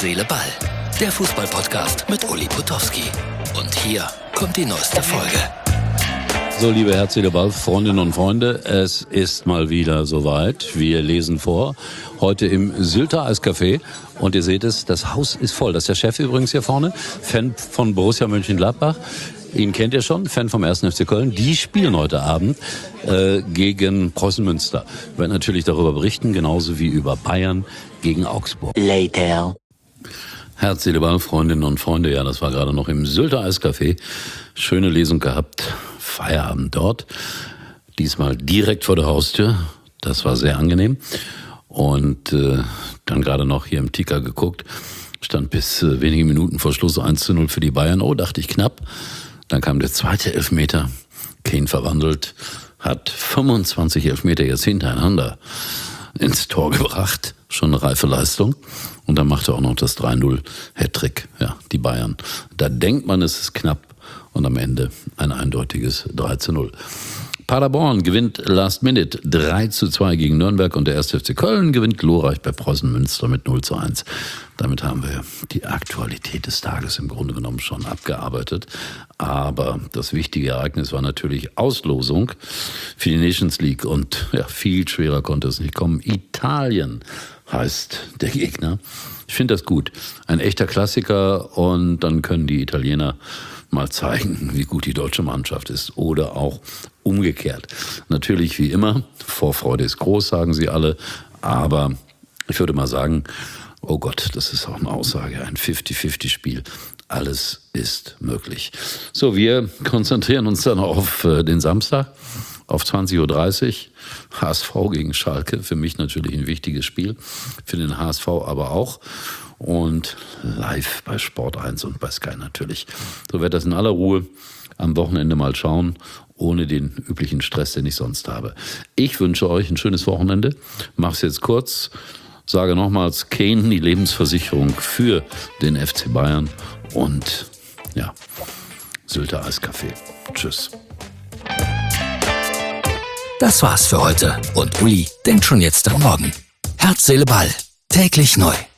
Seele, Ball. Der Fußball-Podcast mit Uli Potowski. Und hier kommt die neueste Folge. So, liebe Herz, Seele, Ball, Freundinnen und Freunde, es ist mal wieder soweit. Wir lesen vor, heute im Sylter Eiscafé. Und ihr seht es, das Haus ist voll. Das ist der Chef übrigens hier vorne, Fan von Borussia Mönchengladbach. Ihn kennt ihr schon, Fan vom 1. FC Köln. Die spielen heute Abend gegen Preußen Münster. Wir werden natürlich darüber berichten, genauso wie über Bayern gegen Augsburg. Later. Herz, Seele, Ball, Freundinnen und Freunde. Ja, das war gerade noch im Sylter Eiscafé. Schöne Lesung gehabt. Feierabend dort. Diesmal direkt vor der Haustür. Das war sehr angenehm. Und dann gerade noch hier im Ticker geguckt. Stand bis wenige Minuten vor Schluss 1:0 für die Bayern. Oh, dachte ich knapp. Dann kam der zweite Elfmeter. Kane verwandelt. Hat 25 Elfmeter jetzt hintereinander ins Tor gebracht. Schon eine reife Leistung. Und dann machte auch noch das 3:0 Hattrick. Ja, die Bayern. Da denkt man, es ist knapp. Und am Ende ein eindeutiges 3:0. Paderborn gewinnt Last Minute 3:2 gegen Nürnberg und der 1. FC Köln gewinnt glorreich bei Preußen Münster mit 0:1. Damit haben wir die Aktualität des Tages im Grunde genommen schon abgearbeitet. Aber das wichtige Ereignis war natürlich Auslosung für die Nations League. Und ja, viel schwerer konnte es nicht kommen. Italien heißt der Gegner. Ich finde das gut. Ein echter Klassiker und dann können die Italiener mal zeigen, wie gut die deutsche Mannschaft ist oder auch umgekehrt. Natürlich wie immer, Vorfreude ist groß, sagen sie alle, aber ich würde mal sagen, oh Gott, das ist auch eine Aussage, ein 50-50-Spiel. Alles ist möglich. So, wir konzentrieren uns dann auf den Samstag, auf 20:30 Uhr. HSV gegen Schalke, für mich natürlich ein wichtiges Spiel, für den HSV aber auch. Und live bei Sport 1 und bei Sky natürlich. So wird das in aller Ruhe am Wochenende mal schauen, ohne den üblichen Stress, den ich sonst habe. Ich wünsche euch ein schönes Wochenende. Mach's jetzt kurz. Sage nochmals, Kane, die Lebensversicherung für den FC Bayern. Und ja, Sylter Eiscafé. Tschüss. Das war's für heute. Und Uli denkt schon jetzt am Morgen. Herz, Seele, Ball. Täglich neu.